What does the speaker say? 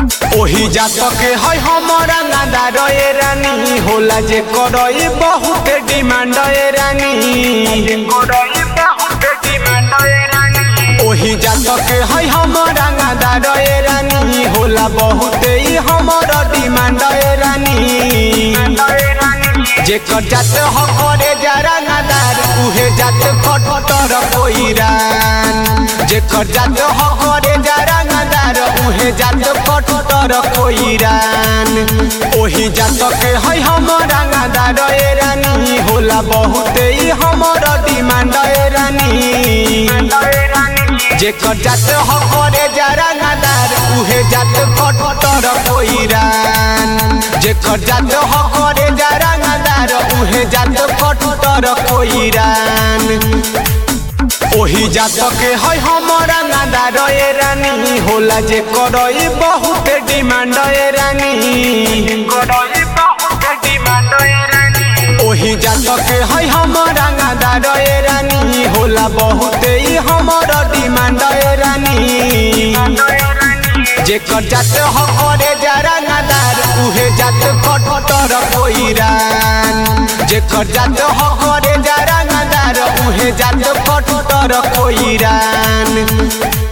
ओही जात के है हमारा नादार ए रानी होला जे करई बहुत डिमांड ए रानी ओही जात के है हमारा नादार ए रानी होला बहुत ही हमारा डिमांड ए रानी जेकर जात हो करे जरा नादार उहे जात खटर कोइरान जेकर जात हो करे जरा नादार उहे जात खटर कोइरान ओही जात के है हमारा नादार ए रानी होला बहुत ही हमारा डिमांड ए रानी जेकर जात हो करे जरा नादार उहे जात खटर कोइरान जेकर जात हो करे जरा नादार उहे जात खटर कोइरान ओही जात के है हमारा नादार ए रानी होला जे करई बहुत डिमांड ए रानी ओही जात के है हमारा नादार ए रानी होला बहुत ही हमारा डिमांड ए रानी जेकर जात हो करे जरा नादार उहे जात खटर कोइरान जेकर जात हो करे जरा नादार उहे जात खटर कोइरान।